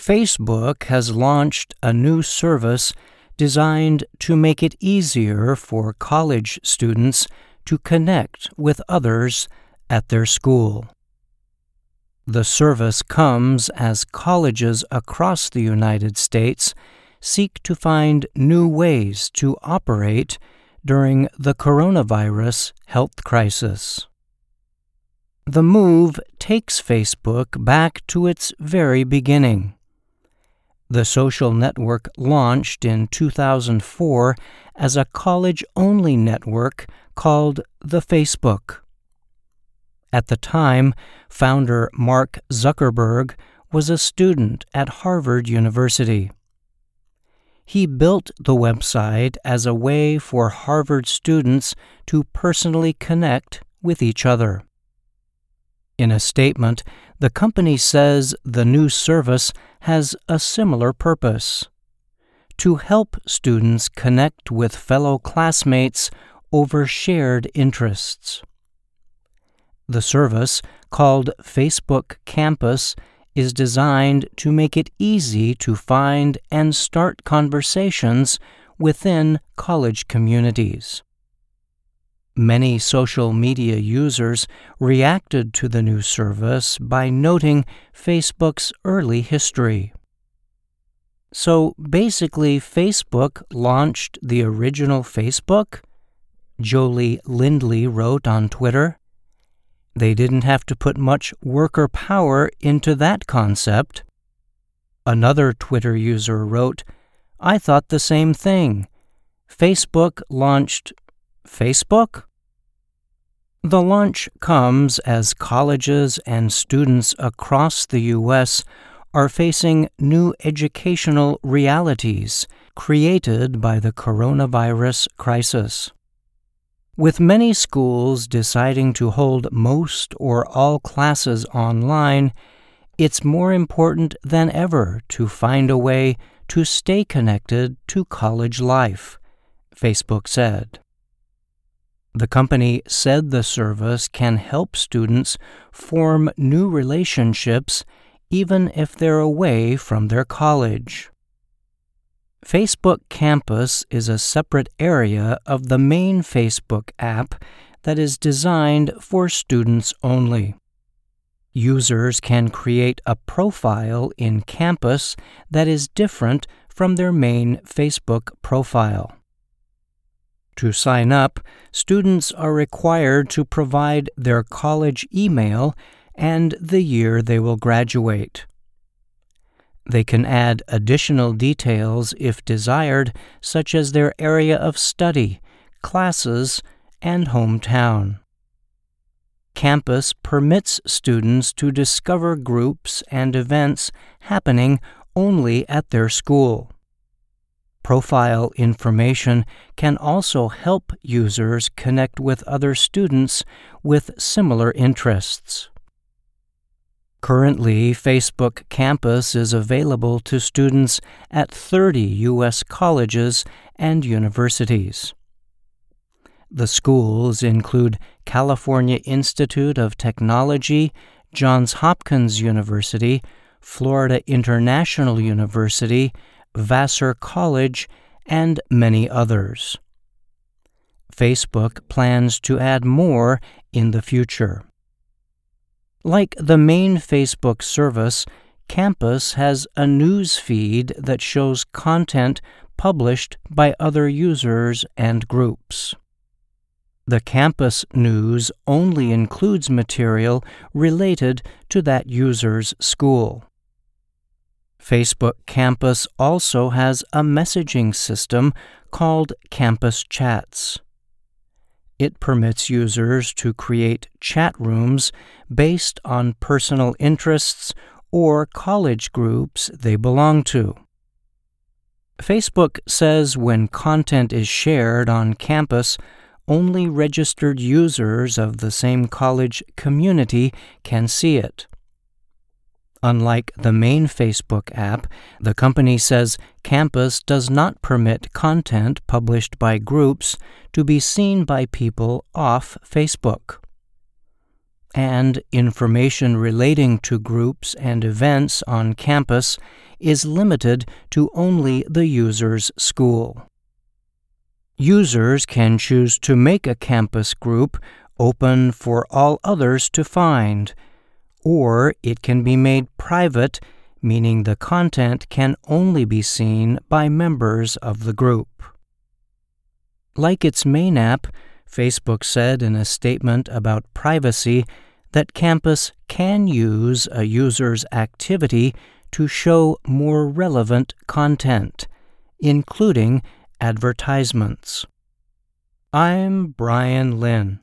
Facebook has launched a new service designed to make it easier for college students to connect with others at their school. The service comes as colleges across the United States seek to find new ways to operate during the coronavirus health crisis. The move takes Facebook back to its very beginning. The social network launched in 2004 as a college-only network called The Facebook. At the time, founder Mark Zuckerberg was a student at Harvard University. He built the website as a way for Harvard students to personally connect with each other. In a statement, the company says the new service has a similar purpose: to help students connect with fellow classmates over shared interests. The service, called Facebook Campus, is designed to make it easy to find and start conversations within college communities. Many social media users reacted to the new service by noting Facebook's early history. So basically, Facebook launched the original Facebook? Jolie Lindley wrote on Twitter. They didn't have to put much worker power into that concept. Another Twitter user wrote, "I thought the same thing. Facebook launched Facebook?" The launch comes as colleges and students across the U.S. are facing new educational realities created by the coronavirus crisis. With many schools deciding to hold most or all classes online, it's more important than ever to find a way to stay connected to college life, Facebook said. The company said the service can help students form new relationships even if they're away from their college. Facebook Campus is a separate area of the main Facebook app that is designed for students only. Users can create a profile in Campus that is different from their main Facebook profile. To sign up, students are required to provide their college email and the year they will graduate. They can add additional details if desired, such as their area of study, classes, and hometown. Campus permits students to discover groups and events happening only at their school. Profile information can also help users connect with other students with similar interests. Currently, Facebook Campus is available to students at 30 U.S. colleges and universities. The schools include California Institute of Technology, Johns Hopkins University, Florida International University, Vassar College, and many others. Facebook plans to add more in the future. Like the main Facebook service, Campus has a news feed that shows content published by other users and groups. The Campus news only includes material related to that user's school. Facebook Campus also has a messaging system called Campus Chats. It permits users to create chat rooms based on personal interests or college groups they belong to. Facebook says when content is shared on campus, only registered users of the same college community can see it. Unlike the main Facebook app, the company says Campus does not permit content published by groups to be seen by people off Facebook. and information relating to groups and events on campus is limited to only the user's school. Users can choose to make a campus group open for all others to find, or it can be made private, meaning the content can only be seen by members of the group. Like its main app, Facebook said in a statement about privacy that campus can use a user's activity to show more relevant content, including advertisements. I'm Brian Lynn.